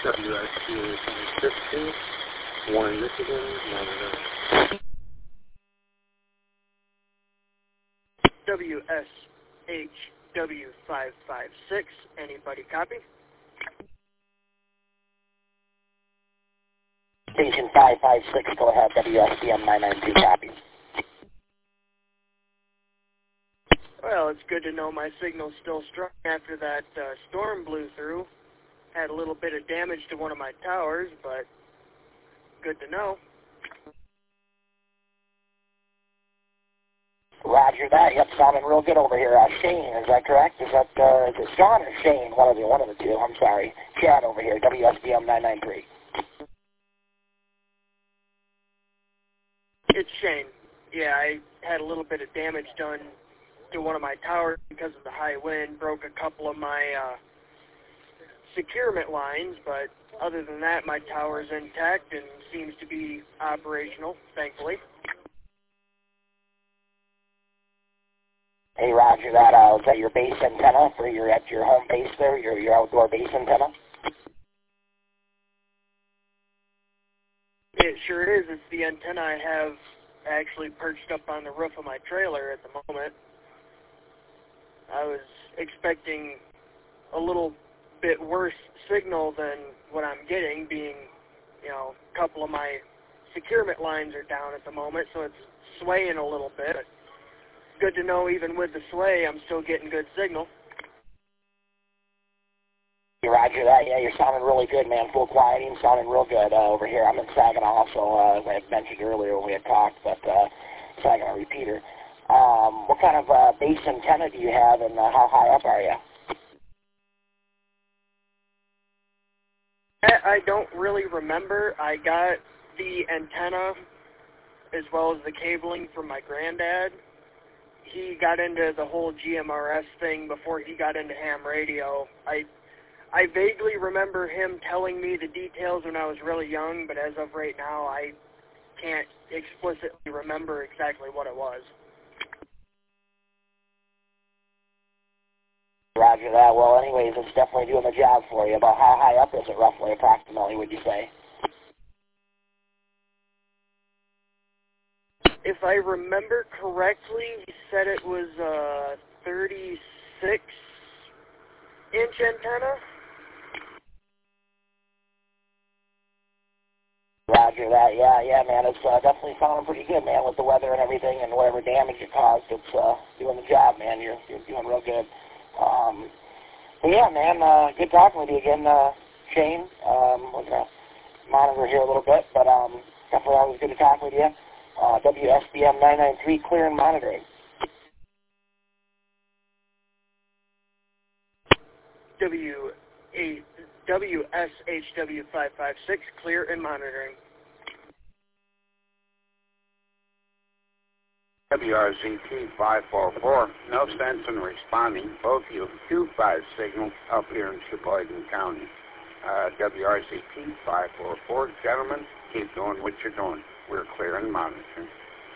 H: WSTA 15, Warren, Michigan, monitor.
F: WSHW556, anybody copy?
L: Station 556, go ahead, WSBM 992, copy.
F: Well, it's good to know my signal's still strong after that storm blew through. Had a little bit of damage to one of my towers, but good to know.
L: Roger that. Yep, sounding real good over here. Shane, is that correct? Is it John or Shane? One of the two. I'm sorry. Chad over here, WSBM 993.
F: It's Shane. Yeah, I had a little bit of damage done to one of my towers because of the high wind. Broke a couple of my securement lines, but other than that, my tower's intact and seems to be operational, thankfully.
L: Hey, Roger that. Is that your base antenna for at your home base there, your outdoor base antenna?
F: It sure is. It's the antenna I have actually perched up on the roof of my trailer at the moment. I was expecting a little bit worse signal than what I'm getting, being, a couple of my securement lines are down at the moment, so it's swaying a little bit. Good to know even with the sway, I'm still getting good signal.
L: Roger that. Yeah, you're sounding really good, man. Full quieting, sounding real good over here. I'm in Saginaw, so as I had mentioned earlier when we had talked, but Saginaw repeater. What kind of base antenna do you have, and how high up are you?
F: I don't really remember. I got the antenna as well as the cabling from my granddad. He got into the whole GMRS thing before he got into ham radio. I vaguely remember him telling me the details when I was really young, but as of right now, I can't explicitly remember exactly what it was.
L: Roger that. Well, anyways, it's definitely doing the job for you. About how high up is it, roughly, approximately, would you say?
F: If I remember correctly, he said it was a 36-inch antenna.
L: Roger that. Yeah, man. It's definitely sounding pretty good, man, with the weather and everything and whatever damage it caused. It's doing the job, man. You're doing real good. But yeah, man, good talking with you again, Shane. We're going to monitor here a little bit, but definitely always good to talk with you. WSBM 993, clear and monitoring.
F: WSHW556, clear and monitoring.
A: WRZT 544, no sense in responding. Both you 2-5 signal up here in Sheboygan County. WRZT 544, gentlemen, keep doing what you're doing. We're clear and monitoring.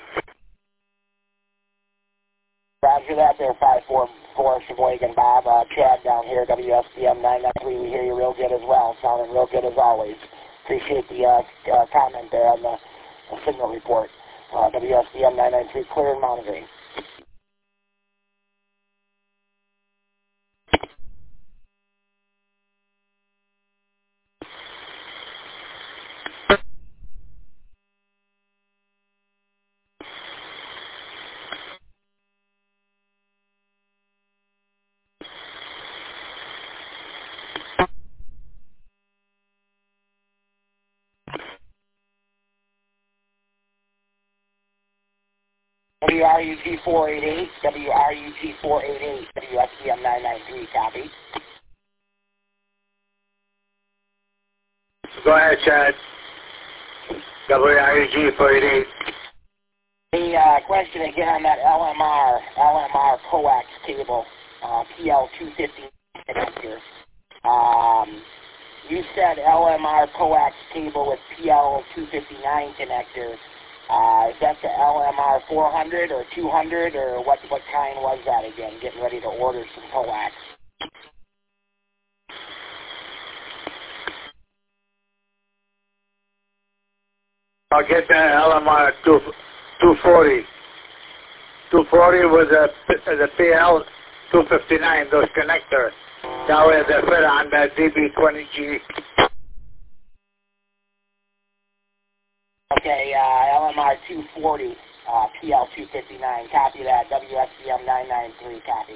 L: Roger that there, 544 Sheboygan Bob. Chad down here, WSBM 993. We hear you real good as well. Sounding real good as always. Appreciate the comment there on the signal report. WSBM 993, clear and monitoring. WRUG 488, WRUG 488, WSBM 993, copy.
I: Go ahead, Chad. WRUG 488.
L: The question again on that LMR coax cable, PL250 connector. You said LMR coax cable with PL259 connector. Is that the LMR 400 or 200 or what kind was that again? Getting ready to order some coax.
I: I'll get the LMR 240. 240 with the PL 259, those connectors. That way they fit on that DB20G.
L: Okay, LMR 240, PL 259. Copy that. WSBM 993. Copy.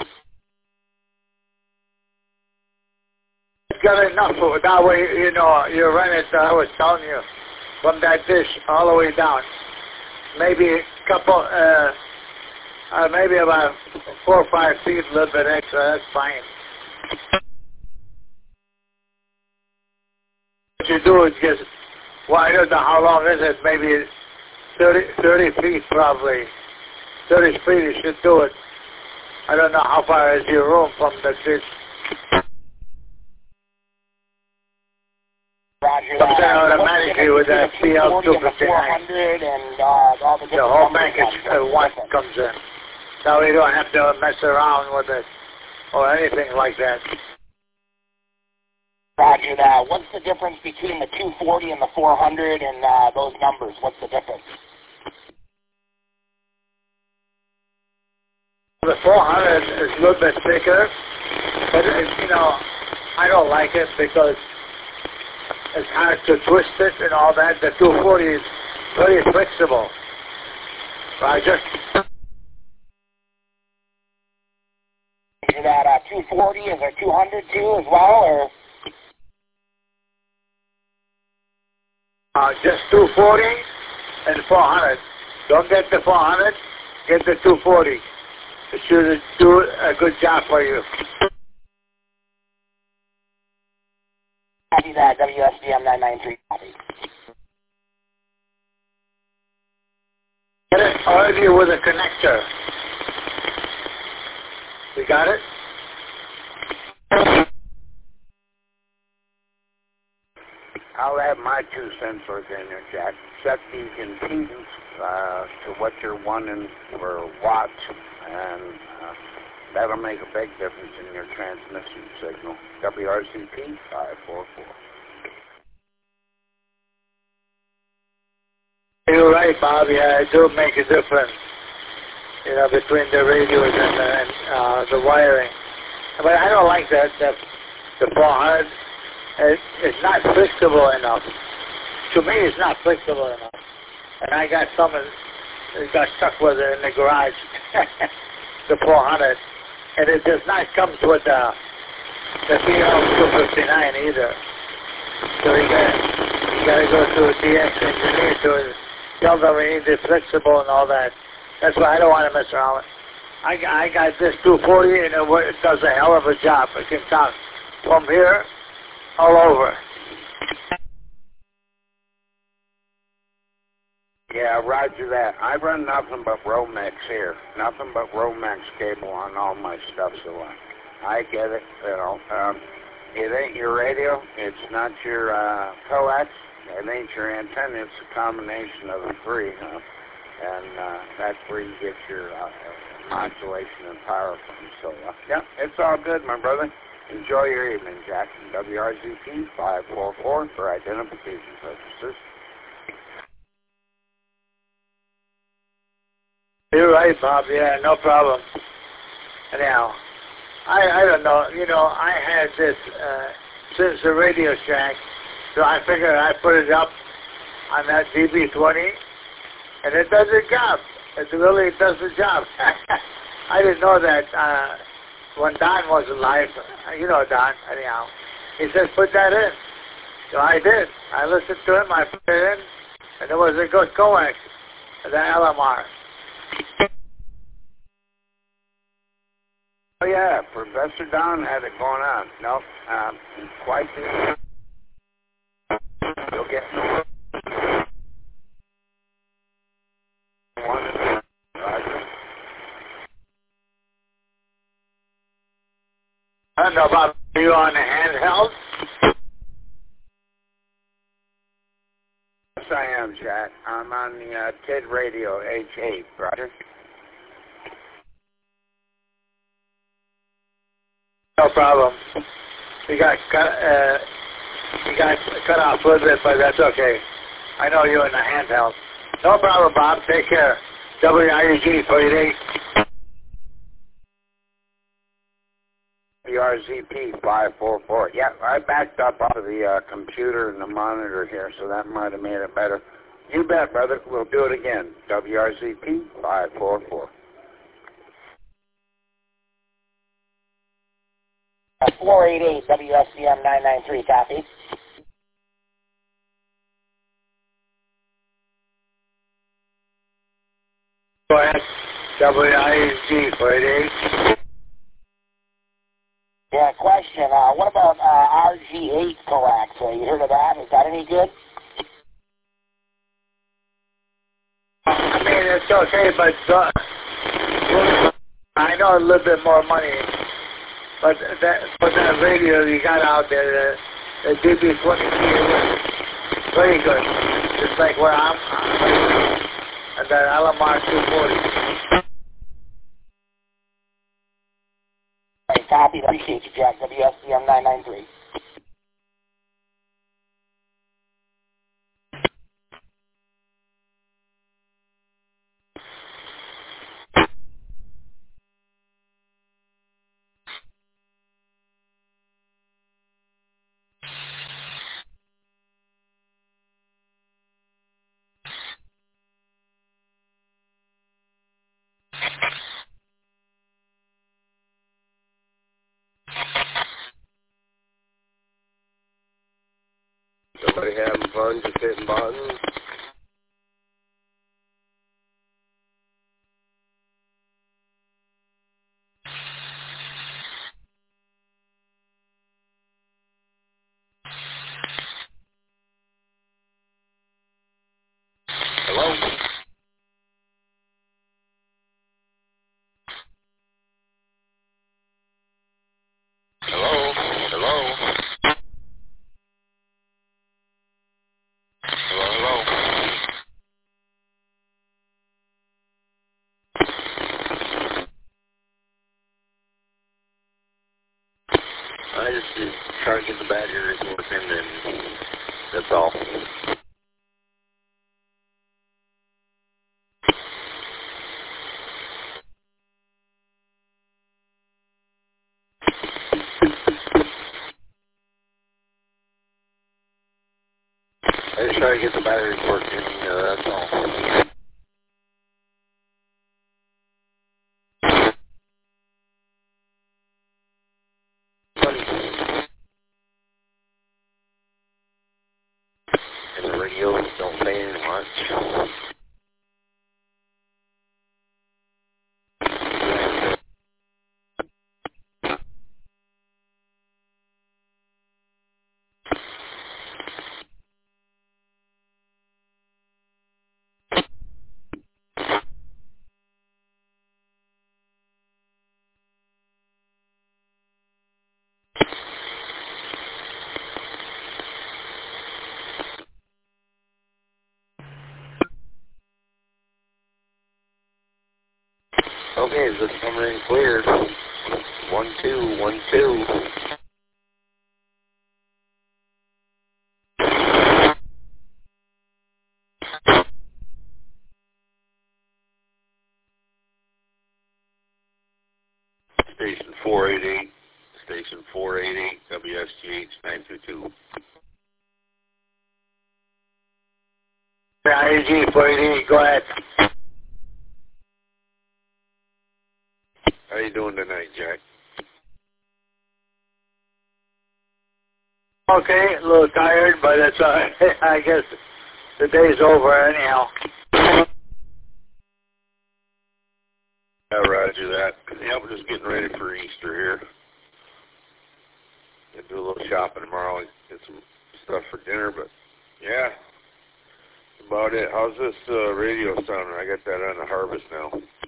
I: Got enough of it. That way, you know, you run it, I was telling you, from that dish all the way down. Maybe a couple, maybe about 4 or 5 feet, a little bit extra, that's fine. What you do is just, well, I don't know how long is it, maybe 30 feet probably. 30 feet you should do it. I don't know how far is your room from the dish.
L: Roger
I: Comes
L: that.
I: in automatically with that PL 259. The whole package at once comes in. So we don't have to mess around with it or anything like that.
L: Roger that. What's the difference between the 240 and the 400 and those numbers? What's the difference?
I: The 400 is a little bit thicker, but you know, I don't like it because it's hard to twist it and all that. The 240 is very flexible. Roger.
L: Is that 240? Is there 200 too as well, or?
I: Just 240 and 400. Don't get the 400, get the 240. It should do a good job for you.
L: Copy that. WSBM 993. Copy.
I: Get it already with a connector. You got it?
A: I'll add my 2 sensors in there, Jack. Set the impedance to what you're wanting for watts, and that'll make a big difference in your transmission signal. WRCP 544.
I: You're right, Bob. Yeah, it do make a difference, you know, between the radios and the wiring. But I don't like that, the 400. It's not flexible enough. To me, it's not flexible enough. And I got some that got stuck with it in the garage, the 400. And it does not come with the PL259 either. So you got to go to a DX engineer to tell them we need it flexible and all that. That's why I don't want to mess around with it. I got this 240 and it does a hell of a job. It can count from here all over.
A: Yeah, roger that. I run nothing but Romex here. Nothing but Romex cable on all my stuff, so I get it, you know. It ain't your radio. It's not your coax. It ain't your antenna. It's a combination of the three, huh? And that's where you get your modulation and power from. So, yeah, it's all good, my brother. Enjoy your evening, Jack. WRZP 544 for identification purposes.
I: You're right, Bob. Yeah, no problem. Anyhow, I don't know. You know, I had this since the Radio Shack, so I figured I'd put it up on that DB20, and it does the job. It really does the job. I didn't know that when Don was alive. You know Don, anyhow. He said, put that in. So I did. I listened to him. I put it in, and it was a good coax, the LMR.
A: Oh yeah, Professor Don had it going on. No, quite the. You'll get one.
I: I don't know about you on the handheld.
A: Yes, I am, Jack. I'm on the TID Radio H8, Roger.
I: No problem. You got cut off a little bit, but that's okay. I know you in the handheld. No problem, Bob. Take care. WIUG 48.
A: WRZP 544. Yeah, I backed up off of the computer and the monitor here, so that might have made it better. You bet, brother. We'll do it again. WRZP 544.
L: 488 WSCM 993, copy.
I: Go ahead. WIUG 48.
L: Yeah, question. What about RG8 coax? You heard of that? Is that any good?
I: I mean, it's okay, but I know a little bit more money. But that radio you got out there, the DB-23, is very good. Just like where I'm and that LMR 240.
L: Right, copy. Appreciate you, Jack. WSCM 993.
M: Somebody having fun just hitting buttons? Hello? Hello? Hello? Hello? I just try to get the batteries working, and that's all. I just try to get the batteries working, that's all. And the radios don't say any much. Okay, is this number in clear? 1212. Station 488, Station 488, WSGH 922.
I: IUG 488, go ahead.
M: How you doing tonight, Jack?
I: Okay, a little tired, but it's all right. I guess the day's over anyhow.
M: Yeah, roger that. Yeah, we're just getting ready for Easter here. Gonna do a little shopping tomorrow and get some stuff for dinner, but yeah, that's about it. How's this radio sounding? I got that on the harvest now.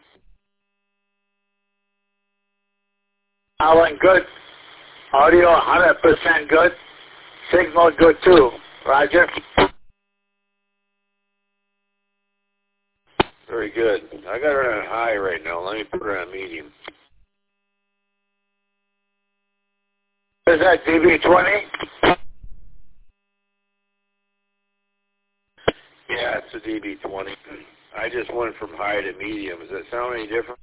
I: Alan, good. Audio 100% good. Signal good too. Roger.
M: Very good. I got her on high right now. Let me put her on medium.
I: Is that DB20?
M: Yeah, it's a DB20. I just went from high to medium. Does that sound any different?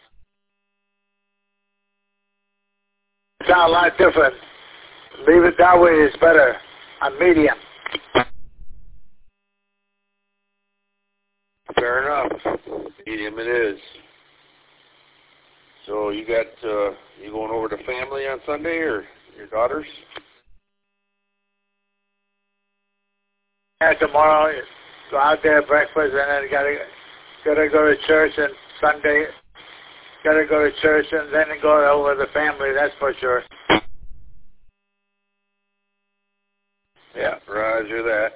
I: Sound a lot different. Leave it that way, it's better. On medium.
M: Fair enough. Medium it is. So you got, you going over to family on Sunday or your daughters?
I: Yeah, tomorrow, go out there, breakfast, and then gotta go to church, and Sunday, gotta go to church, and then go over the family, that's for sure.
M: Yeah, roger that.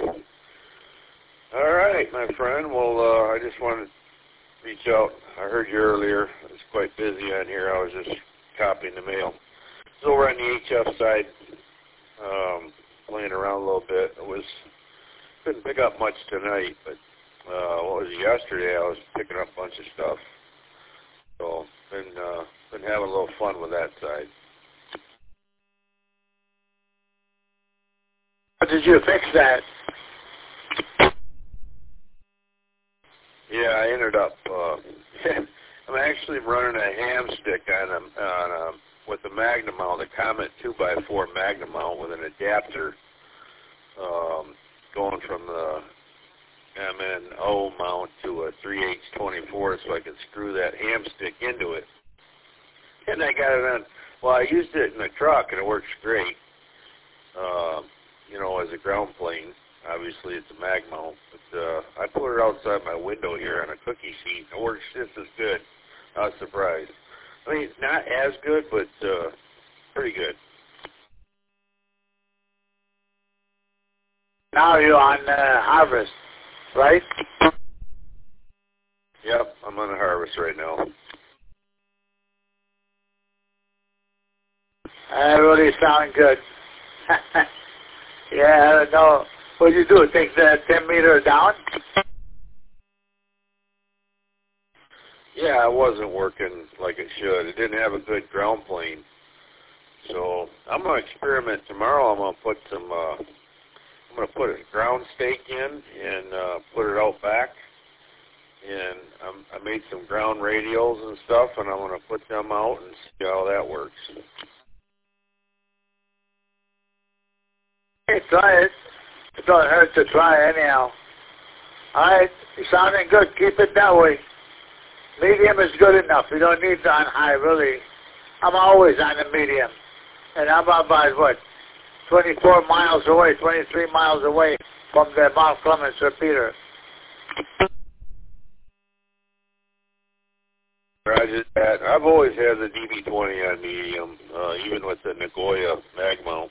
M: All right, my friend. Well, I just wanted to reach out. I heard you earlier. I was quite busy on here. I was just copying the mail. So over on the HF side, playing around a little bit. Couldn't pick up much tonight, but what was it, yesterday? I was picking up a bunch of stuff. So been having a little fun with that side.
I: How did you fix that?
M: Yeah, I ended up. I'm actually running a ham stick on with the Magnum mount, a Comet 2x4 Magnum mount with an adapter, going from the MNO mount to a 3H24, so I could screw that ham stick into it. And I got it on. Well, I used it in the truck, and it works great. As a ground plane. Obviously, it's a mag mount, but I put it outside my window here on a cookie sheet. It works just as good. I was surprised. I mean, not as good, but pretty good.
I: Now you're on harvest, right?
M: Yep, I'm on a harvest right now.
I: That really sounds good. Yeah, I don't know. What do you do? Take the 10 meter down?
M: Yeah, it wasn't working like it should. It didn't have a good ground plane. So I'm going to experiment tomorrow. I'm going to put some, I'm going to put a ground stake in and put it out back. And I made some ground radios and stuff, and I'm going to put them out and see how that works.
I: Hey, try it. It don't hurt to try anyhow. All right, you're sounding good. Keep it that way. Medium is good enough. You don't need to on high, really. I'm always on the medium. And I'm about, 24 miles away, 23 miles away from the Mount Clemens repeater.
M: Roger that. I've always had the DB20 on medium, even with the Nagoya mag mount.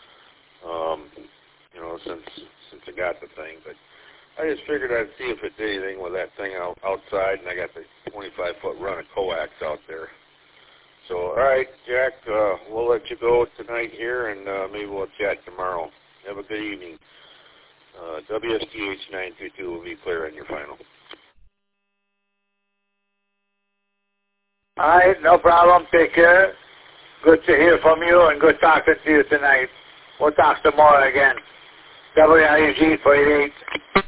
M: Since I got the thing, but I just figured I'd see if it did anything with that thing outside, and I got the 25-foot run of coax out there. So, all right, Jack, we'll let you go tonight here, and maybe we'll chat tomorrow. Have a good evening. WSTH 922 will be clear on your final.
I: All right, no problem. Take care. Good to hear from you, and good talking to you tonight. We'll talk tomorrow again. WIUG 488.